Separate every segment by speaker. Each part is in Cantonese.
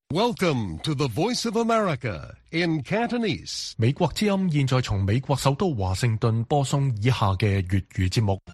Speaker 1: Welcome to the Voice of America in Cantonese.
Speaker 2: 美國之音現在從美國首都華盛頓播送以下嘅粵語節目。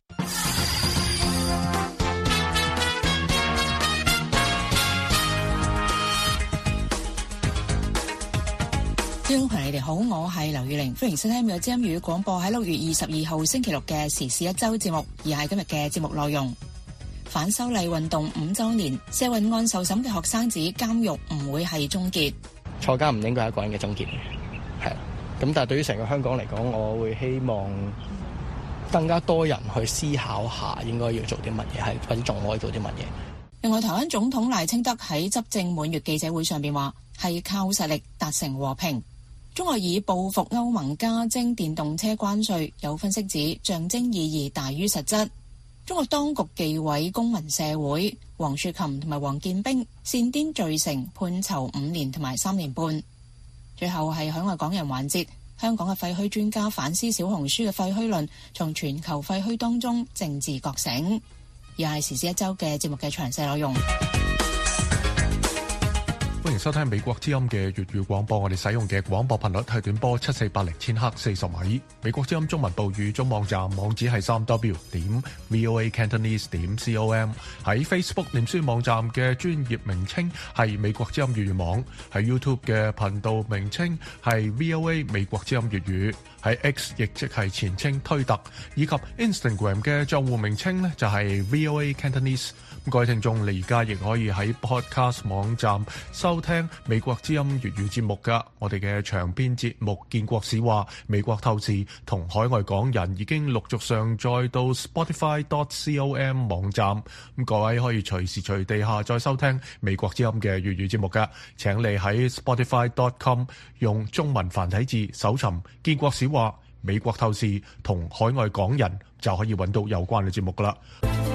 Speaker 3: 聽眾朋友你哋好，我係劉宇玲，歡迎收聽美國之音粵語廣播喺6月22號星期六嘅時事一周節目，而係今日嘅節目內容。反修例運動5週年，社運案受審嘅學生指監獄唔會係終結，
Speaker 4: 坐監唔應該係一個人嘅終結，係啦。咁但係對於成個香港嚟講，我會希望更加多人去思考下應該要做啲乜嘢，係或者仲可以做啲乜嘢。
Speaker 3: 另外，台灣總統賴清德喺執政滿月記者會上邊話，係靠實力達成和平。中國以報復歐盟加徵電動車關稅，有分析指象徵意義大於實質。中國當局紀委公民社會黃雪琴同埋黃建兵煽顛罪成，判囚5年同埋3年半。最後係海外港人環節，香港嘅廢墟專家反思小紅書嘅廢墟論，從全球廢墟當中政治覺醒。又係時事一周嘅節目嘅詳細內容。
Speaker 2: 歡迎收聽美國之音嘅粵語廣播，我哋使用嘅廣播頻率係短波7480千赫40米。美國之音中文部語中網站網址係3w.voacantonese.com。喺 Facebook 臉書網站嘅專頁名稱係美國之音粵語網，喺 YouTube 嘅頻道名稱係 VOA 美國之音粵語，喺 X 亦即係前稱推特，以及 Instagram 嘅賬戶名稱呢就係 VOA Cantonese。各位聽眾，你而家亦可以喺 Podcast 網站收聽美國之音粵語節目噶。我哋嘅長篇節目《建國史話》、美國透視同海外港人已經陸續上載到 Spotify.com 網站。各位可以隨時隨地下載收聽美國之音嘅粵語節目噶。請你喺 Spotify.com 用中文繁體字搜尋《建國史話》、美國透視同海外港人，就可以揾到有關嘅節目噶啦。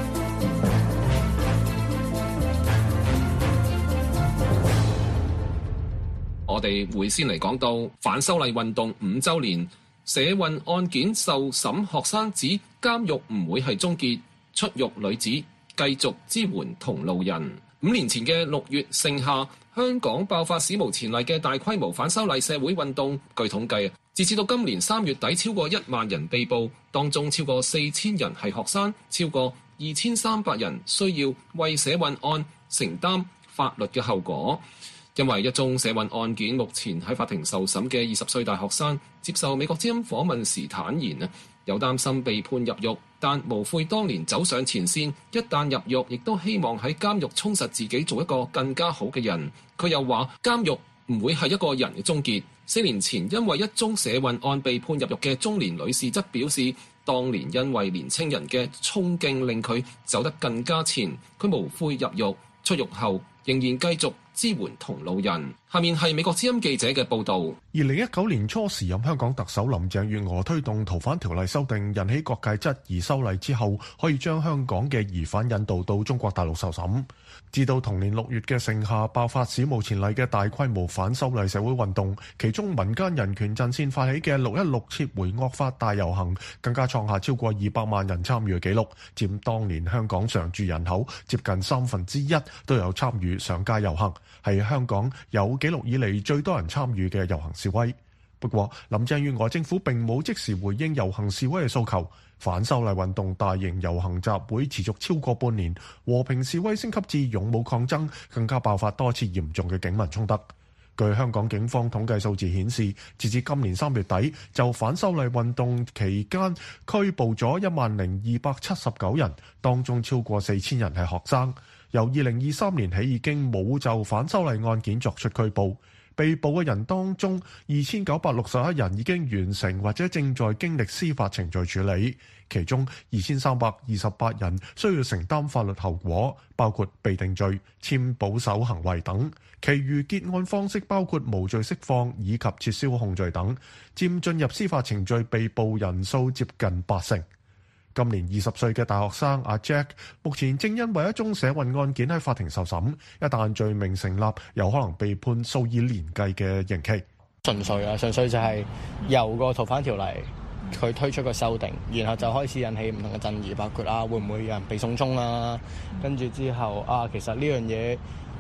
Speaker 5: 我哋會先嚟講到反修例運動5週年，社運案件受審學生指監獄唔會係終結，出獄女子繼續支援同路人。5年前嘅6月盛夏，香港爆發史無前例嘅大規模反修例社會運動。據統計，截至到今年3月底，超過1萬人被捕，當中超過4000人係學生，超過2300人需要為社運案承擔法律嘅後果。因為一宗社運案件目前喺法庭受審嘅20歲大學生接受美國之音訪問時坦言有擔心被判入獄，但無悔當年走上前線，一旦入獄亦都希望喺監獄充實自己，做一個更加好嘅人。佢又話監獄唔會係一個人嘅終結。4年前因為一宗社運案被判入獄嘅中年女士則表示，當年因為年青人嘅衝勁令佢走得更加前，佢無悔入獄，出獄後仍然繼續支援同路人。下面係美國之音記者嘅報導。
Speaker 2: 2019年初時任香港特首林鄭月娥推動逃犯條例修訂，引起各界質疑修例之後可以將香港嘅疑犯引渡到中國大陸受審。至到同年6月嘅盛夏爆發史無前例嘅大規模反修例社會運動，其中民間人權陣線發起嘅616撤回惡法大遊行更加創下超過200萬人參與嘅紀錄，佔當年香港常住人口接近1/3都有參與上街遊行，係香港有紀錄以嚟最多人參與嘅遊行示威。不過林鄭月娥政府並冇即時回應遊行示威嘅訴求，反修例運動大型遊行集會持續超過半年，和平示威升級至勇武抗爭，更加爆發多次嚴重嘅警民衝突。據香港警方統計數字顯示，截至今年3月底，就反修例運動期間拘捕咗10279人，當中超過4000人係學生。由2023年起已經冇就反修例案件作出拘捕。被捕嘅人當中，2961人已經完成或者正在經歷司法程序處理，其中2328人需要承擔法律後果，包括被定罪、簽保守行為等。其餘結案方式包括無罪釋放以及撤銷控罪等，佔進入司法程序被捕人數接近80%。今年20歲嘅大學生阿 Jack 目前正因為一宗社運案件喺法庭受審，一旦罪名成立，有可能被判數以年計嘅刑期。
Speaker 4: 純粹就係由個逃犯條例佢推出個修訂，然後就開始引起唔同嘅爭議，包括會唔會有人被送中啊？跟住之後其實呢樣嘢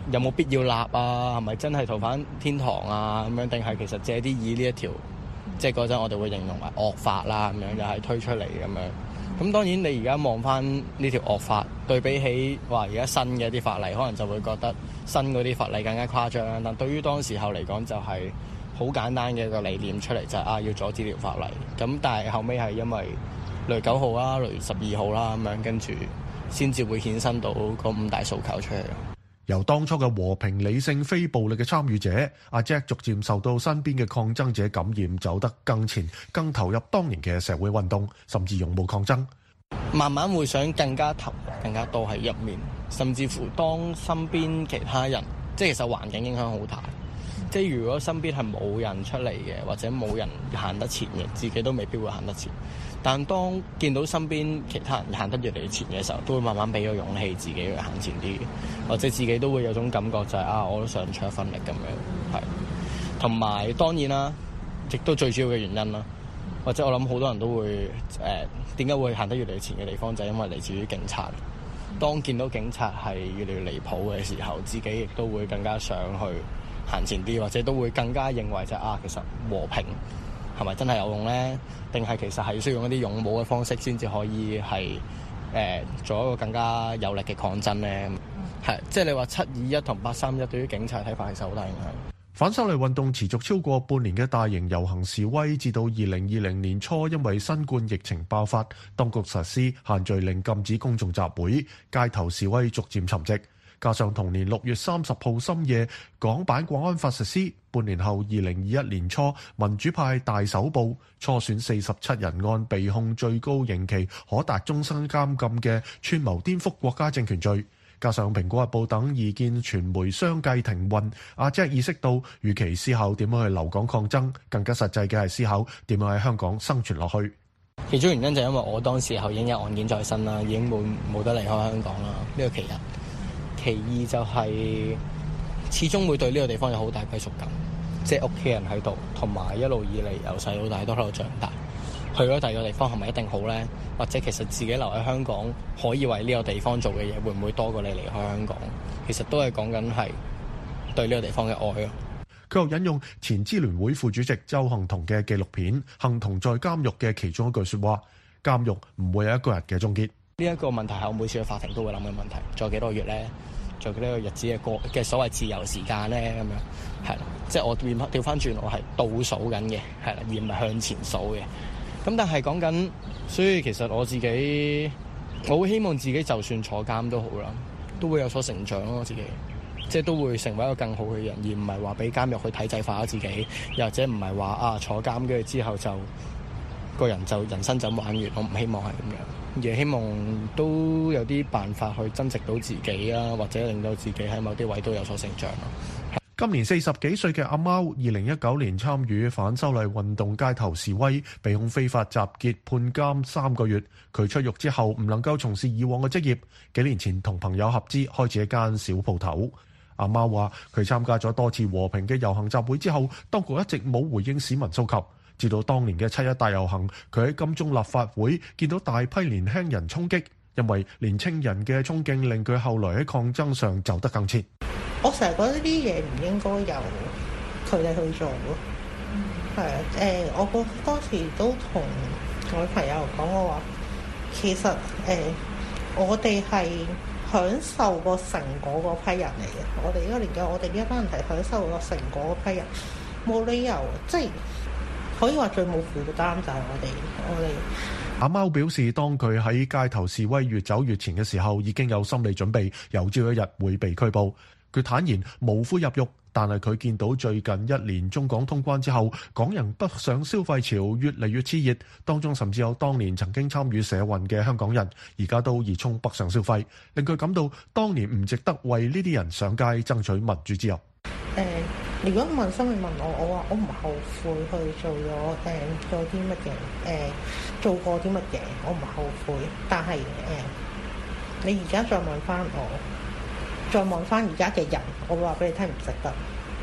Speaker 4: 有冇必要立啊？係咪真係逃犯天堂啊？咁樣定係其實借啲以呢一條，即係嗰陣我哋會形容為惡法啦，咁樣又係推出嚟咁樣。咁當然你而家望翻呢條惡法，對比起話而家新嘅一啲法例，可能就會覺得新嗰啲法例更加誇張。但對於當時候嚟講，就係好簡單嘅一個理念出嚟，就係要阻止條法例。咁但係後尾係因為6月9號啦、6月12號啦咁樣，跟住先至會衍生到嗰5大訴求出嚟。
Speaker 2: 由當初嘅和平理性非暴力嘅參與者，阿 Jack 逐漸受到身邊嘅抗爭者感染，走得更前，更投入當年嘅社會運動，甚至勇武抗爭。
Speaker 4: 慢慢會想更加投入更加多喺入面，甚至乎當身邊其他人，即係其實環境影響好大。即係如果身邊係冇人出嚟嘅，或者冇人行得前嘅，自己都未必會行得前。但當見到身邊其他人行得越嚟越前嘅時候，都會慢慢俾個勇氣自己去行前啲，或者自己都會有種感覺就係我都想出一分力咁樣。係，同埋當然啦，亦都最主要嘅原因啦，或者我諗好多人都會點解會行得越嚟越前嘅地方，就係因為嚟自於警察。當見到警察係越嚟越離譜嘅時候，自己亦都會更加想去行前啲，或者都會更加認為就係其實和平係咪真係有用呢？定係其實係需要用一啲勇武嘅方式先至可以係做一個更加有力嘅抗爭呢？係，即係你話721同831對於警察睇法其實好大影響。
Speaker 2: 反修例運動持續超過半年嘅大型遊行示威，至到2020年初，因為新冠疫情爆發，當局實施限聚令，禁止公眾集會，街頭示威逐漸沉寂。加上同年6月30號深夜港版國安法實施，半年後2021年初民主派大搜捕，初選47人案被控最高刑期可達終身監禁嘅串謀顛覆國家政權罪。加上蘋果日報等異見傳媒相繼停運，阿 Jack 意識到，與其思考點樣去留港抗爭，更加實際嘅係思考點樣喺香港生存落去。
Speaker 4: 其中原因就係因為我當時候已經有案件在身啦，已經冇得離開香港啦，呢個其一。其二就係始終會對呢個地方有好大歸屬感，即係屋企人喺度，同埋一路以嚟由細到大都喺度長大。去咗第二個地方係咪一定好呢？或者其實自己留喺香港可以為呢個地方做嘅嘢，會唔會多過你離開香港？其實都係講緊係對呢個地方嘅愛咯。
Speaker 2: 佢又引用前支聯會副主席周幸彤嘅紀錄片《幸彤在監獄》嘅其中一句說話：監獄唔會有一個人嘅終結。
Speaker 4: 呢一個問題係我每次去法庭都會諗嘅問題。仲有幾多個月呢？仲有幾多個日子嘅所謂自由時間呢？咁樣係啦，即係我調翻轉，我係倒數緊嘅，係啦，而唔係向前數嘅。咁但係講緊，所以其實我會希望自己就算坐監都好啦，都會有所成長咯。自己即係都會成為一個更好嘅人，而唔係話俾監獄去體制化咗自己，又或者唔係話坐監跟住之後就個人就人生就玩完。我唔希望係咁樣，而希望都有啲辦法去增值到自己啊，或者令到自己喺某啲位都有所成長咯。
Speaker 2: 今年40幾歲嘅阿貓，2019年參與反修例運動街頭示威，被控非法集結，判監3個月。佢出獄之後唔能夠從事以往嘅職業，幾年前同朋友合資開始一間小鋪頭。阿貓話：佢參加咗多次和平嘅遊行集會之後，當局一直冇回應市民訴求。直到當年嘅7·1大遊行，佢喺金鐘立法會見到大批年輕人衝擊，因為年青人嘅衝勁令佢後來喺抗爭上走得更前。
Speaker 6: 我成日覺得呢啲嘢唔應該由佢哋去做咯。係我當時都同我朋友講，我話其實我哋係享受個成果嗰批人嚟嘅。我哋呢個年紀，我哋呢一班人係享受個成果嗰批人，冇理由即係可以話最冇負擔就係我哋。
Speaker 2: 阿貓表示，當佢喺街頭示威越走越前嘅時候，已經有心理準備，有朝一日會被拘捕。佢坦言無悔入獄，但係佢見到最近1年中港通關之後，港人北上消費潮越嚟越熾熱，當中甚至有當年曾經參與社運嘅香港人，而家都熱衷北上消費，令佢感到當年唔值得為呢啲人上街爭取民主自由。
Speaker 6: 如果問心，你問我話我唔後悔去做啲乜嘢，做過啲乜嘢，我唔後悔。但係你而家再問翻我。再望翻而家嘅人，我會話俾你聽唔值得。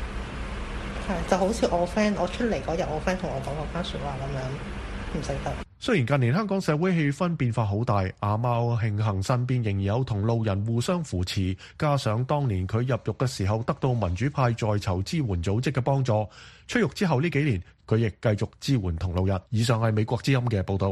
Speaker 6: 係就好似我 friend，我出嚟嗰日，我 friend 同我講嗰番説話咁樣，唔值得。
Speaker 2: 雖然近年香港社會氣氛變化好大，阿貓慶幸身邊仍然有同路人互相扶持，加上當年佢入獄嘅時候得到民主派在囚支援組織嘅幫助，出獄之後呢幾年佢亦繼續支援同路人。以上係美國之音嘅報導。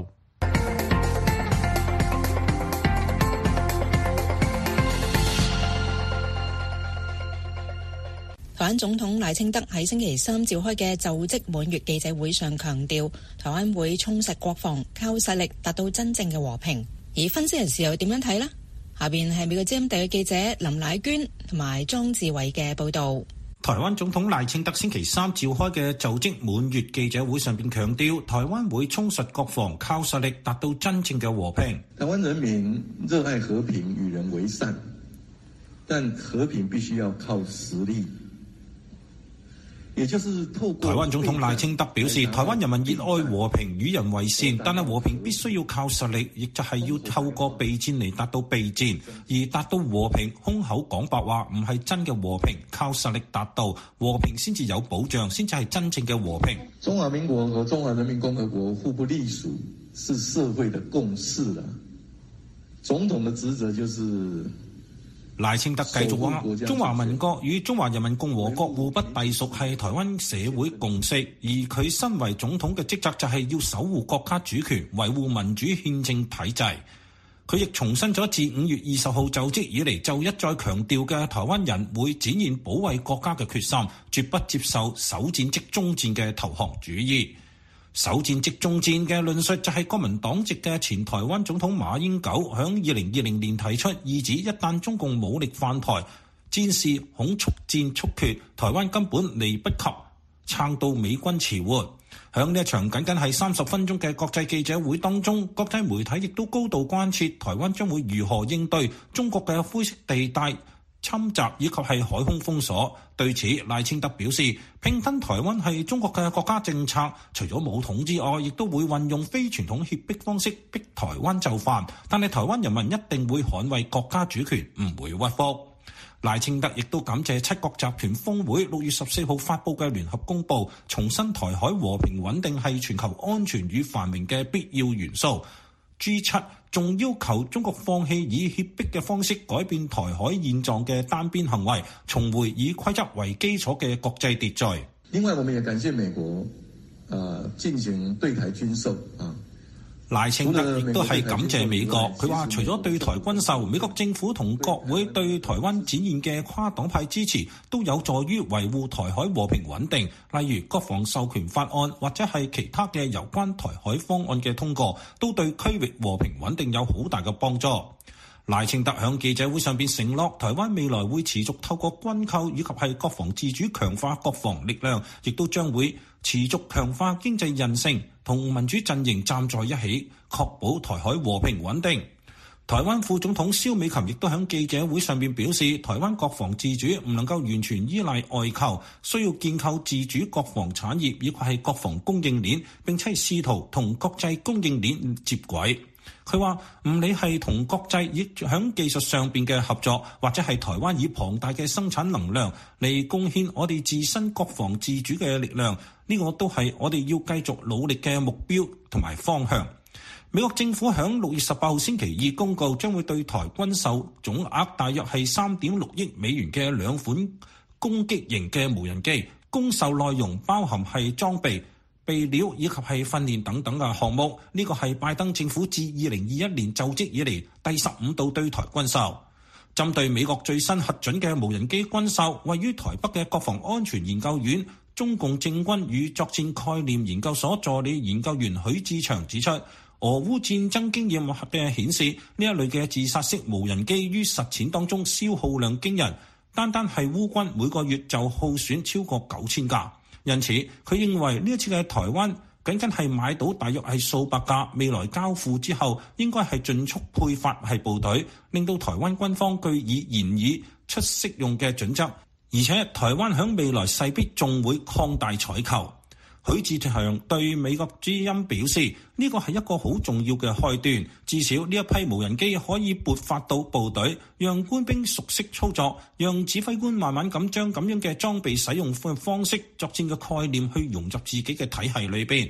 Speaker 3: 台灣總統賴清德喺星期三召開嘅就職滿月記者會上強調，台灣會充實國防，靠實力達到真正嘅和平。而分析人士又點樣睇呢？下邊係美國之音特約記者林乃娟同埋莊志偉嘅報導。
Speaker 7: 台灣總統賴清德星期三召開嘅就職滿月記者會上邊強調，台灣會充實國防，靠實力達到真正嘅和平。
Speaker 8: 台灣人民熱愛和平，與人為善，但和平必須要靠實力。也就是透過台灣
Speaker 7: 總統賴清德表示，台灣人民熱愛和平，與人為善，但係和平必須要靠實力，亦就係要透過備戰嚟達到備戰，而達到和平，空口講白話唔係真嘅和平，靠實力達到和平先至有保障，先至係真正嘅和平。
Speaker 8: 中華民國和中華人民共和國互不隸屬是社會的共識啦。總統的職責就是
Speaker 7: 賴清德繼續話，中華民國與中華人民共和國互不隸屬係台灣社會共識，而佢身為總統嘅職責就係要守護國家主權，維護民主憲政體制。佢亦重申咗自5月20號就職以嚟就一再強調嘅台灣人會展現保衛國家嘅決心，絕不接受首戰即終戰嘅投降主義。首戰即終戰嘅論述就係國民黨籍嘅前台灣總統馬英九響2020年提出，意指一旦中共武力犯台，戰事恐速戰速決，台灣根本嚟不及撐到美軍遲緩。響呢一場僅僅係30分鐘嘅國際記者會當中，國際媒體亦都高度關切台灣將會如何應對中國嘅灰色地帶侵襲以及係海空封鎖。對此，賴清德表示，併吞台灣係中國嘅國家政策，除咗武統之外，亦都會運用非傳統脅迫方式逼台灣就範，但係台灣人民一定會捍衛國家主權，唔會屈服。賴清德亦都感謝七國集團峰會6月14號發布嘅聯合公報，重申台海和平穩定係全球安全與繁榮嘅必要元素。G7 仲要求中國放棄以脅迫嘅方式改變台海現狀嘅單邊行為，重回以規則為基礎嘅國際秩序。
Speaker 8: 另外，我們也感謝美國，進行對台軍售
Speaker 7: 賴清德亦都係感謝美國，佢話除咗對台軍售，美國政府同國會對台灣展現嘅跨黨派支持，都有助於維護台海和平穩定。例如國防授權法案或者係其他嘅有關台海方案嘅通過，都對區域和平穩定有好大嘅幫助。賴清德響記者會上邊承諾，台灣未來會持續透過軍購以及係國防自主強化國防力量，亦都將會持續強化經濟韌性，同民主陣營站在一起，確保台海和平穩定。台灣副總統蕭美琴亦都響記者會上邊表示，台灣國防自主唔能夠完全依賴外購，需要建構自主國防產業以及係國防供應鏈，並且係試圖同國際供應鏈接軌。佢話唔理係同國際亦喺技術上邊嘅合作，或者係台灣以龐大嘅生產能量嚟貢獻我哋自身國防自主嘅力量，呢個都係我哋要繼續努力嘅目標同埋方向。美國政府喺6月18號星期二公告，將會對台軍售總額大約係3.6億美元嘅2款攻擊型嘅無人機，供售內容包含係裝備、備料以及係訓練等等嘅項目。呢個係拜登政府自2021年就職以嚟第15度對台軍售。針對美國最新核准嘅無人機軍售，位於台北嘅國防安全研究院中共政軍與作戰概念研究所助理研究員許志祥指出，俄烏戰爭經驗嘅顯示，呢一類嘅自殺式無人機於實踐當中消耗量驚人，單係烏軍每個月就耗損超過9000架。因此，佢認為呢一次嘅台灣僅係買到大約係數百架，未來交付之後應該係盡速配發係部隊，令到台灣軍方據以研擬出適用嘅準則，而且台灣響未來勢必仲會擴大採購。許志強對美國之音表示，呢個係一個好重要嘅開端，至少呢一批無人機可以撥發到部隊，讓官兵熟悉操作，讓指揮官慢慢咁將咁樣嘅裝備使用方式、作戰嘅概念去融入自己嘅體系裏邊。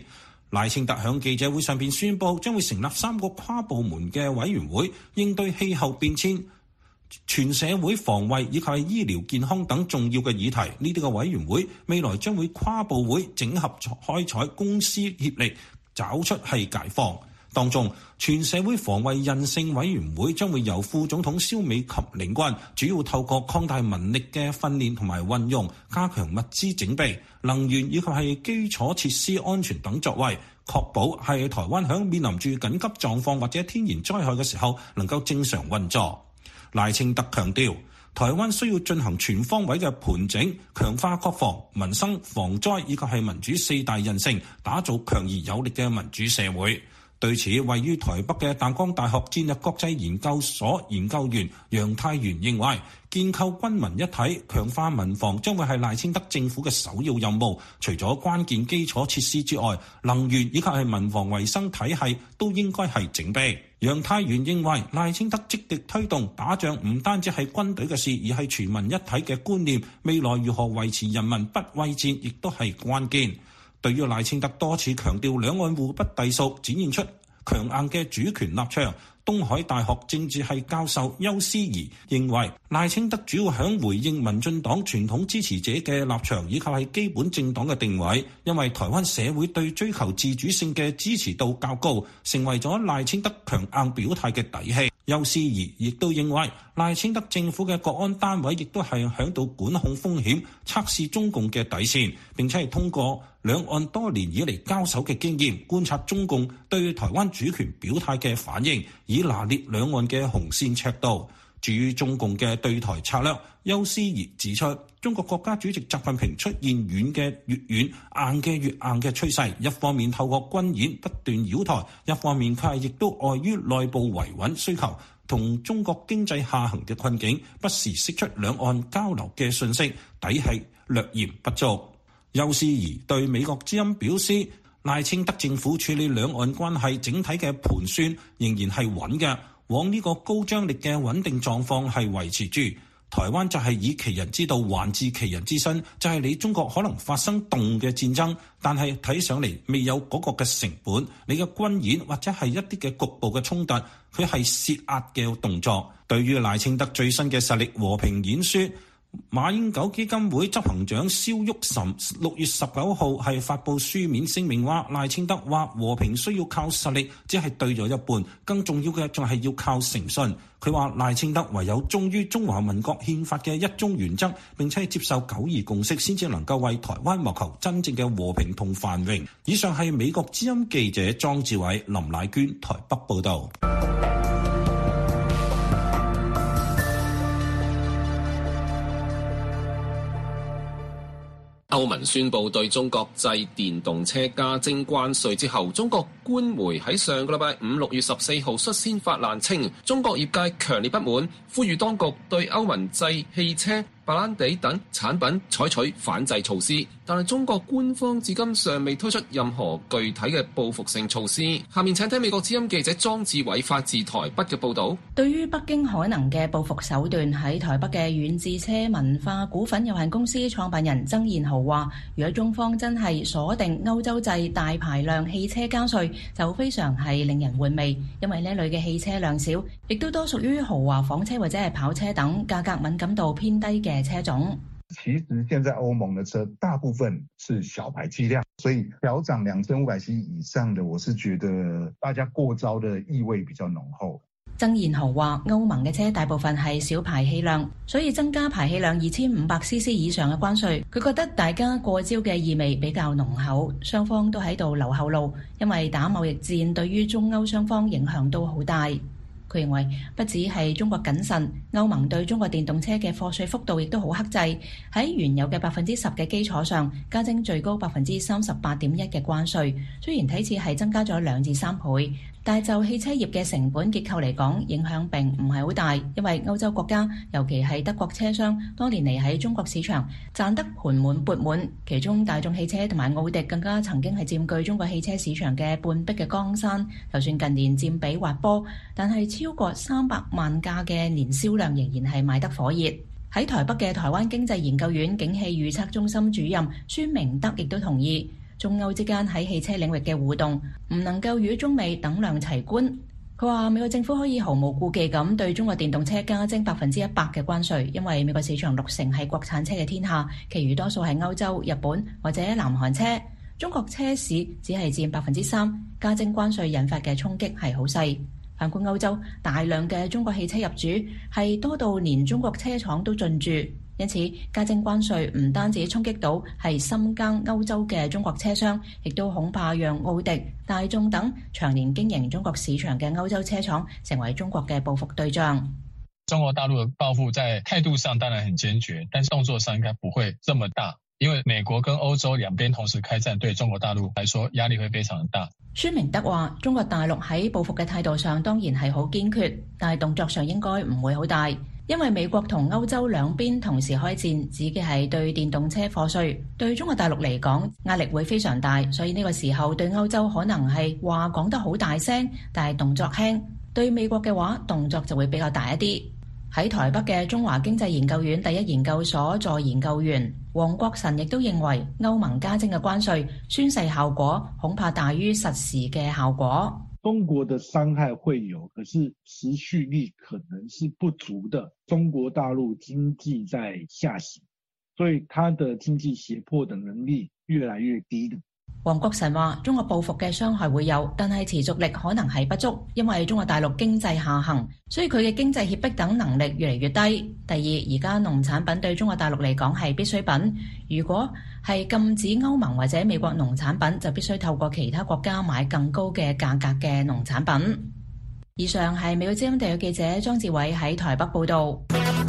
Speaker 7: 賴清德響記者會上邊宣布，將會成立3個跨部門嘅委員會，應對氣候變遷、全社會防衛以及係醫療健康等重要嘅議題。呢啲嘅委員會未來將會跨部會整合開採公私協力，找出係解放。當中，全社會防衛韌性委員會將會由副總統蕭美琴領軍，主要透過擴大民力嘅訓練同埋運用，加強物資整備、能源以及係基礎設施安全等作為，確保係台灣響面臨住緊急狀況或者天然災害嘅時候能夠正常運作。賴清德強調，台灣需要進行全方位嘅盤整，強化國防、民生、防災以及係民主4大韌性，打造強而有力嘅民主社會。對此，位於台北嘅淡江大學戰略國際研究所研究員楊泰元認為，建構軍民一體、強化民防將會係賴清德政府嘅首要任務。除咗關鍵基礎設施之外，能源以及係民防衛生體系都應該係整備。楊泰元認為，賴清德積極推動打仗唔單止係軍隊嘅事，而係全民一體嘅觀念。未來如何維持人民不畏戰，亦都係關鍵。對於賴清德多次強調兩岸互不隸屬，展現出強硬嘅主權立場，東海大學政治系教授邱思怡認為，賴清德主要響回應民進黨傳統支持者嘅立場，以及係基本政黨嘅定位，因為台灣社會對追求自主性嘅支持度較高，成為咗賴清德強硬表態嘅底氣。邱思怡亦都認為，賴清德政府嘅國安單位亦都係響度管控風險，測試中共嘅底線，並且係通過兩岸多年以嚟交手嘅經驗，觀察中共對台灣主權表態嘅反應，以拿捏兩岸嘅紅線尺度。至於中共嘅對台策略，邱思怡指出，中國國家主席習近平出現軟嘅越軟、硬嘅越硬嘅趨勢，一方面透過軍演不斷擾台，一方面佢係亦都礙於內部維穩需求同中國經濟下行嘅困境，不時釋出兩岸交流嘅訊息，底氣略嫌不足。邱思怡對美國之音表示，賴清德政府處理兩岸關係整體嘅盤算仍然係穩嘅，往呢個高張力嘅穩定狀況係維持住。台灣就係以其人之道還治其人之身，就係你中國可能發生動嘅戰爭，但係睇上嚟未有嗰個嘅成本。你嘅軍演或者係一啲嘅局部嘅衝突，佢係施壓嘅動作。對於賴清德最新嘅實力和平演說，馬英九基金會執行長蕭旭岑6月19號係發布書面聲明話，賴清德話和平需要靠實力，只係對咗一半，更重要嘅仲係要靠誠信。佢話賴清德唯有忠於中華民國憲法嘅一中原則，並且接受9·2共識，先至能夠為台灣謀求真正嘅和平同繁榮。以上係美國之音記者莊志偉、林乃娟台北報道。
Speaker 5: 歐盟宣布對中國製電動車加徵關稅之後，中國官媒喺上個禮拜5 6月14號率先發難稱，中國業界強烈不滿，呼籲當局對歐盟製汽車、白蘭地等產品採取反制措施，但係中國官方至今尚未推出任何具體嘅報復性措施。下面請聽美國之音記者莊志偉發自台北嘅報導。
Speaker 3: 對於北京可能嘅報復手段，喺台北嘅遠智車文化股份有限公司創辦人曾燕豪話，如果中方真係鎖定歐洲製大排量汽車加稅，就非常係令人玩味，因為呢類嘅汽車量少，亦都多屬於豪華房車或者係跑車等價格敏感度偏低嘅車種。
Speaker 9: 其實現在歐盟的車大部分是小排氣量，所以調漲2500cc以上的，我是覺得大家過招的意味比較濃厚。
Speaker 3: 曾燕豪話，歐盟嘅車大部分係小排氣量，所以增加排氣量2500cc 以上嘅關稅，佢覺得大家過招嘅意味比較濃厚，雙方都喺度留後路，因為打貿易戰對於中歐雙方影響都好大。佢認為不止係中國謹慎，歐盟對中國電動車嘅課稅幅度亦都好克制，喺原有嘅10%嘅基礎上加徵最高38.1%嘅關稅。雖然睇似係增加咗2至3倍，但係就汽車業嘅成本結構嚟講，影響並唔係好大，因為歐洲國家尤其係德國車商多年嚟喺中國市場賺得盆滿缽滿，其中大眾汽車同埋奧迪更加曾經係佔據中國汽車市場嘅半壁嘅江山。就算近年佔比滑坡，但係超過300萬架嘅年銷量仍然係賣得火熱。喺台北嘅台灣經濟研究院景氣預測中心主任孫明德亦都同意， 中歐之間喺汽車領域嘅互動唔能夠與中美等量齊觀。佢話美國政府可以毫無顧忌咁對中國電動車加徵100%嘅關稅，因為美國市場60%係國產車嘅天下，其餘多數係歐洲、日本或者南韓車。中國車市只係佔3%，加徵關稅引發嘅衝擊係好細。反觀歐洲，大量嘅中國汽車入主係多到連中國車廠都進駐，因此加徵關稅唔單止衝擊到係深耕歐洲嘅中國車商，亦都恐怕讓奧迪、大眾等長年經營中國市場嘅歐洲車廠成為中國嘅報復對象。
Speaker 10: 中國大陸嘅報復在態度上當然很堅決，但是動作上應該不會這麼大，因為美國跟歐洲兩邊同時開戰，對中國大陸來說壓力會非常大。
Speaker 3: 孫明德話：中國大陸喺報復嘅態度上當然係好堅決，但係動作上應該唔會好大，因為美國同歐洲兩邊同時開戰，指嘅係對電動車課稅，對中國大陸嚟講壓力會非常大，所以呢個時候對歐洲可能係話講得好大聲，但係動作輕；對美國嘅話動作就會比較大一啲。喺台北嘅中華經濟研究院第一研究所助研究員黃國臣亦都認為，歐盟加徵嘅關稅宣示效果恐怕大於實時嘅效果。
Speaker 11: 中國的傷害會有，可是持續力可能是不足的。中國大陸經濟在下行，所以它的經濟脅迫的能力越來越低的。
Speaker 3: 黃國臣話：中國報復嘅傷害會有，但係持續力可能係不足，因為中國大陸經濟下行，所以佢嘅經濟脅迫等能力越嚟越低。第二，而家農產品對中國大陸嚟講係必需品，如果係禁止歐盟或者美國農產品，就必須透過其他國家買更高嘅價格嘅農產品。以上係美國之音特約記者莊志偉喺台北報道。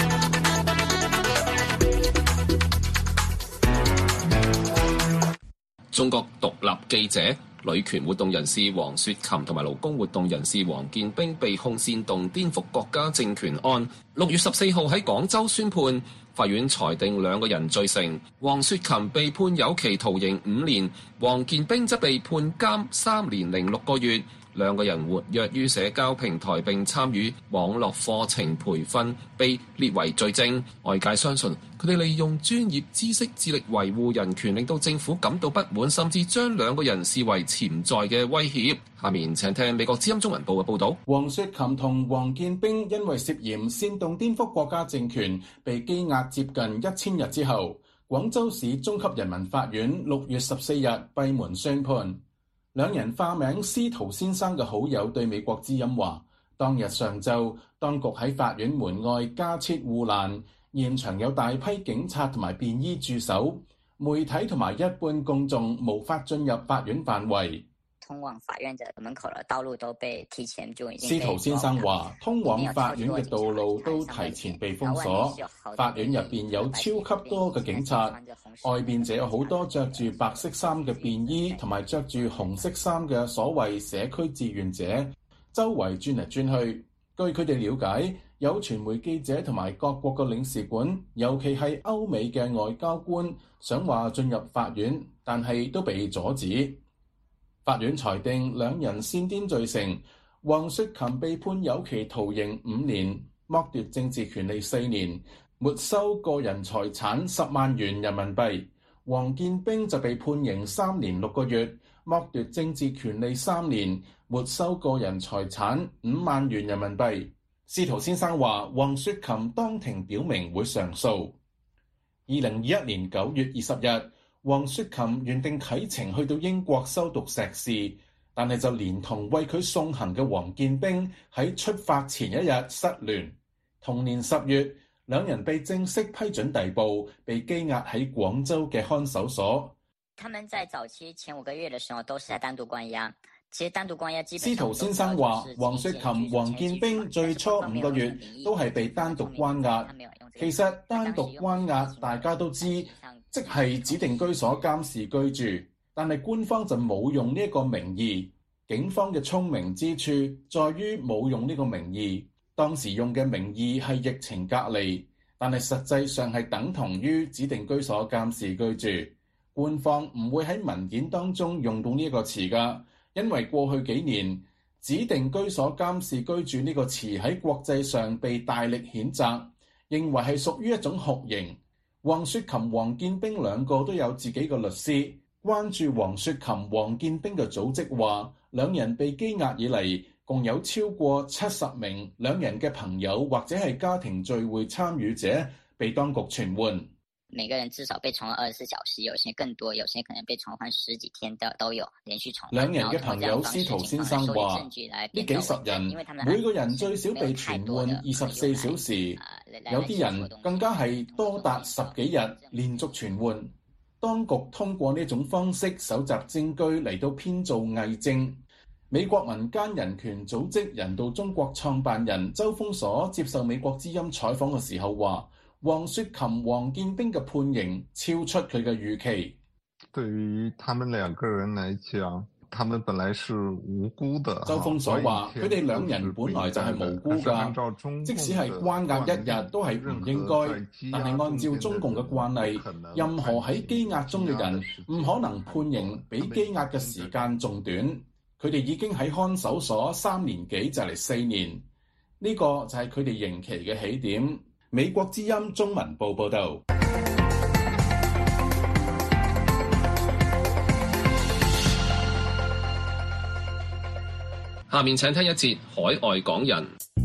Speaker 5: 中國獨立記者、女權活動人士黃雪琴同埋勞工活動人士黃建兵被控煽動顛覆國家政權案，6月14號喺廣州宣判，法院裁定兩個人罪成。黃雪琴被判有期徒刑5年，黃建兵則被判監3年零6個月。兩個人活躍於社交平台並參與網絡課程培訓，被列為罪證。外界相信佢哋利用專業知識致力維護人權，令到政府感到不滿，甚至將兩個人視為潛在嘅威脅。下面請聽美國之音中文部嘅報導。
Speaker 12: 黃雪琴同黃建兵因為涉嫌煽動顛覆國家政權，被羈押接近1000日之後，廣州市中級人民法院6月14日閉門宣判。兩人化名司徒先生嘅好友對美國之音話，當日上晝，當局喺法院門外加設護欄，現場有大批警察同埋便衣駐守，媒體同埋一般公眾無法進入法院範圍。
Speaker 13: 通往法院嘅門口嘅道路都被提前就已經。
Speaker 12: 司徒先生話，通往法院嘅道路都提前被封鎖，法院入邊有超級多嘅警察，外邊就有好多着住白色衫嘅便衣同埋着住紅色衫嘅所謂社區志願者，周圍轉嚟轉去。據佢哋了解，有傳媒記者同埋各國嘅領事館，尤其係歐美嘅外交官，想話進入法院，但係都被阻止。法院裁定兩人煽顛罪成，黃雪琴被判有期徒刑5年，剝奪政治權利4年，沒收個人財產10萬元人民幣。黃建兵就被判刑3年6個月，剝奪政治權利3年，沒收個人財產5萬元人民幣。司徒先生話，黃雪琴當庭表明會上訴。2021年9月20日，黃雪琴原定啟程去到英國修讀碩士，但係就連同為佢送行嘅黃建兵喺出發前一日失聯。同年10月，兩人被正式批准逮捕，被羈押喺廣州嘅看守所。
Speaker 13: 他們在早期前5個月的時候都是在單獨關押。其實單獨關押基本上
Speaker 12: 司徒先生話，黃雪琴、黃建兵最初5個月都係被單獨關押。其實單獨關押大家都知，即係指定居所監視居住，但係官方就冇用呢一個名義。警方嘅聰明之處在於冇用呢個名義，當時用嘅名義係疫情隔離，但係實際上係等同於指定居所監視居住。官方唔會喺文件當中用到呢一個詞㗎，因為過去幾年指定居所監視居住呢個詞喺國際上被大力譴責，認為係屬於一種酷刑。黃雪琴、黃建兵兩個都有自己嘅律師， 關注黃雪琴、黃建兵嘅組織話，兩人被羈押以嚟，共有超過70名兩人嘅朋友或者係家庭聚會參與者被當局傳喚。
Speaker 13: 每個人至少被傳喚24小時，有些更多，有些可能被傳喚10幾天的都有，連續傳喚。
Speaker 12: 兩人嘅朋友司徒先生話，呢幾十人每個人最少被傳喚24小時，有啲人更加係多達10幾日連續傳喚。當局通過呢種方式搜集證據嚟到編造偽證。美國民間人權組織人道中國創辦人周鋒鎖接受美國之音採訪嘅時候話，黃雪琴、黃建兵嘅判刑超出佢嘅預期。
Speaker 14: 對於他們兩個人來講，他們本來是無辜的。
Speaker 12: 周鋒鎖話，佢哋兩人本來就係無辜㗎，即使係關押一日都係唔應該。但係按照中共嘅慣例，任何喺羈押中嘅人唔可能判刑比羈押嘅時間仲短。佢哋已經喺看守所3年幾就嚟4年，呢個就係佢哋刑期嘅起點。美國之音中文部報導。
Speaker 5: 下面請聽一節海外港人。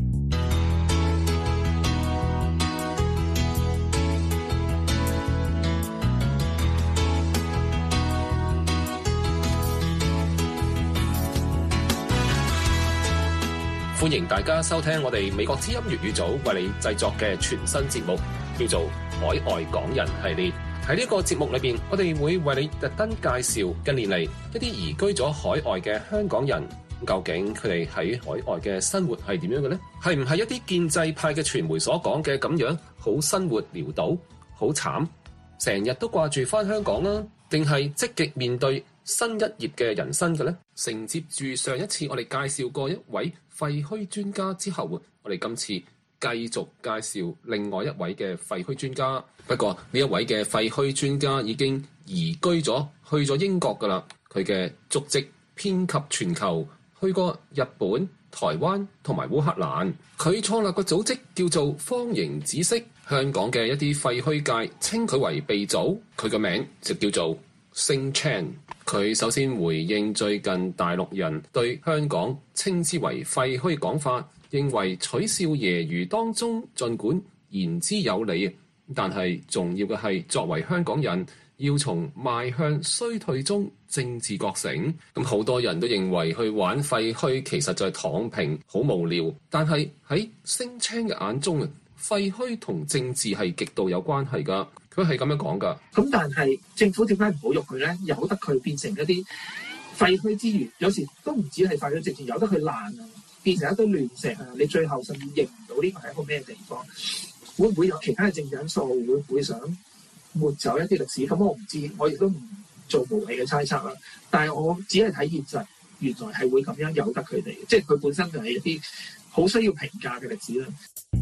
Speaker 5: 歡迎大家收聽我哋美國之音粵語組為你製作嘅全新節目，叫做《海外港人》系列。喺呢個節目裏邊，我哋會為你特登介紹近年嚟一啲移居咗海外嘅香港人，究竟佢哋喺海外嘅生活係點樣嘅呢？係唔係一啲建制派嘅傳媒所講嘅咁樣，好生活潦倒、好慘，成日都掛住返香港啦？定係積極面對新一頁嘅人生嘅呢？承接住上一次我哋介紹過一位廢墟專家之後，我哋今次繼續介紹另外一位嘅廢墟專家。不過呢一位嘅廢墟專家已經移居咗去咗英國㗎啦。佢嘅足跡遍及全球，去過日本、台灣同埋烏克蘭。佢創立個組織叫做方形紫色。香港嘅一啲廢墟界稱佢為鼻祖，佢個名就叫做星 Chan。佢首先回應最近大陸人對香港稱之為廢墟講法，認為取笑揶揄當中儘管言之有理，但係重要嘅係作為香港人要從邁向衰退中政治覺醒。咁好多人都認為去玩廢墟其實就係躺平，好無聊。但係喺星 Chan 嘅眼中，廢墟同政治係極度有關係㗎。佢係咁樣講㗎。
Speaker 15: 咁但係政府點解唔保育佢咧？由得佢變成一啲廢墟之餘，有時都唔止係廢墟，直情由得佢爛啊，變成一堆亂石啊！你最後甚至認唔到呢個係一個咩地方？會唔會有其他嘅政治因素？會唔會想抹走一啲歷史？咁我唔知，我亦都唔做無謂嘅猜測啦。但係我只係睇現實，原來係會咁樣由得佢哋，即係佢本身就係一啲好需要評價嘅歷史啦。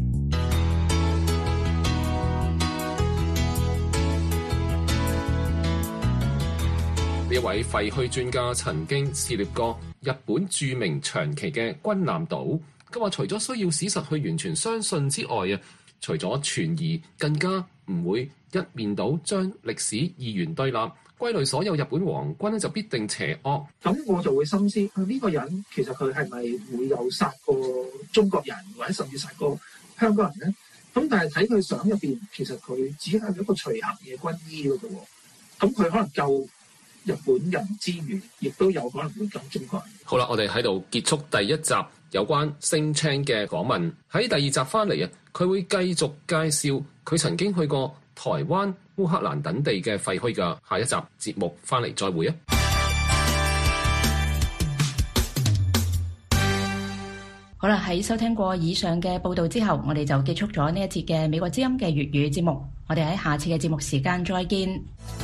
Speaker 5: 呢位廢墟專家曾經涉獵過日本著名長崎嘅軍艦島。佢話除咗需要史實去完全相信之外啊，除咗存疑，更加唔會一面倒將歷史二元對立，歸類所有日本皇軍咧就必定邪惡。
Speaker 15: 咁我就會深思，呢個人其實佢係咪會有殺過中國人，或者甚至殺過香港人咧？咁但係睇佢相入邊，其實佢只係一個隨行嘅軍醫嗰度喎。咁佢可能救日本人之餘，亦都有可能會救中國人。
Speaker 5: 好啦，我哋喺度結束第一集有關星 Chan 嘅訪問。喺第二集翻嚟啊，佢會繼續介紹佢曾經去過台灣、烏克蘭等地嘅廢墟㗎。下一集節目翻嚟再會啊！
Speaker 3: 好啦，喺收聽過以上嘅報道之後，我哋就結束咗呢一節嘅美國之音嘅粵語節目。我哋喺下次嘅節目時間再見。